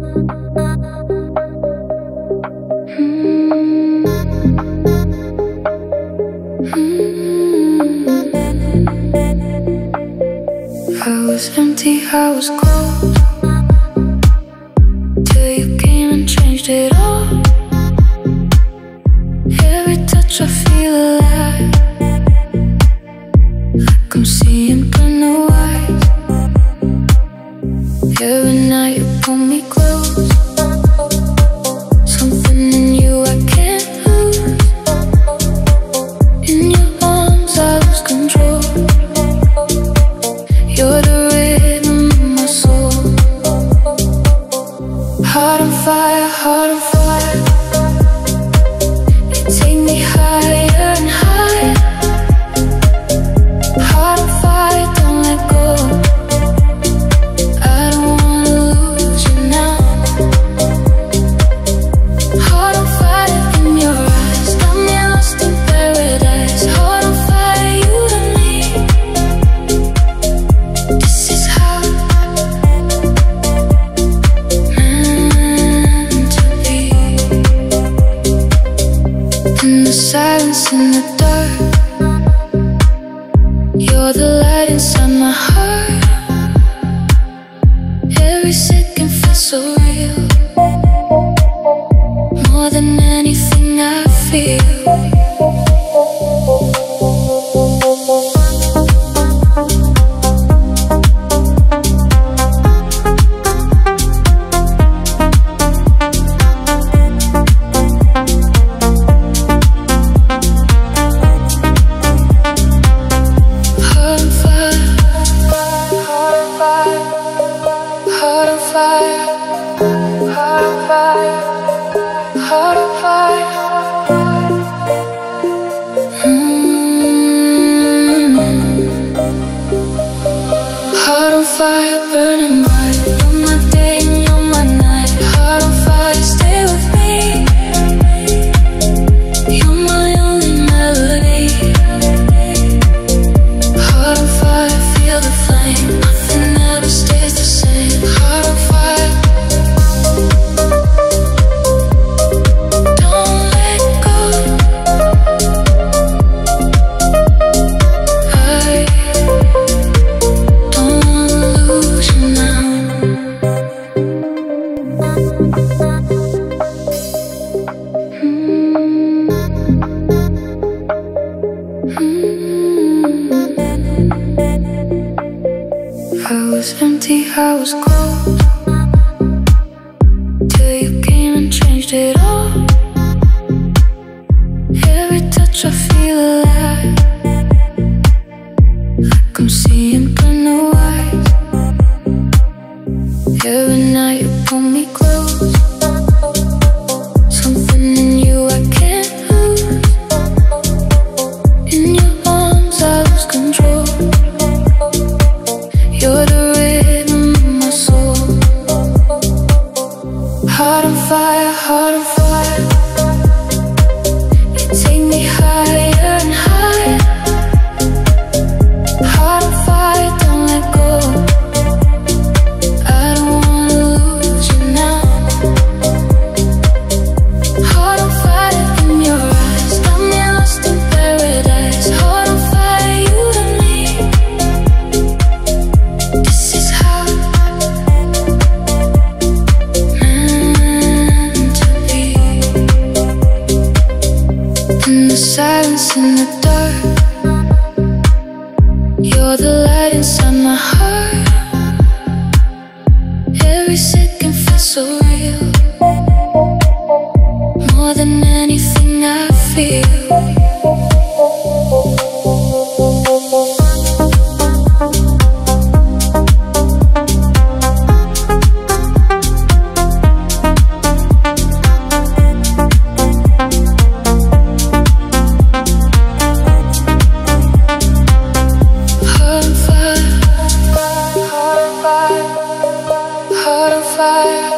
I was empty, I was cold, till you came and changed it all. Every touch I feel alive, like I'm seeing blue and white. Every night you pull me close, something in you I can't lose. In your arms I lose control. You're the rhythm of my soul. Heart on fire, heart on fire. You take me higher and higher. Heart on fire, don't let go. I don't wanna lose you now. Heart on fire in your eyes, got me lost in paradise. Heart on fire, you and me. This is how meant to be. In the silence, in the dark, you're the light inside my heart. Every second feels so real, more than anything I feel. Heart on fire, heart on fire, heart on fire, heart on fire, heart on fire. Heart on fire, burning bright. You're my day and you're my night. Heart on fire, stay with me. You're my only melody. Heart on fire, feel the flame. Nothing ever stays the same. Heart on fire, don't let go. I don't wanna lose you now. I was empty, I was cold, till you came and changed it all. Every touch I feel alive, like I'm seeing blue and white. Every night you pull me close, something in you I can't lose. In your arms I lose control. You're the rhythm of my soul. Heart on fire, heart on fire. You take me higher and higher. Heart on fire, don't let go. I don't wanna lose you now. Heart on fire in your eyes, got me lost in paradise. Heart on fire, you and me. This is how meant to be. In the silence, in the dark, you're the light inside my heart. Every second feels so real, more than anything I feel. Heart on fire, heart on fire, heart on fire.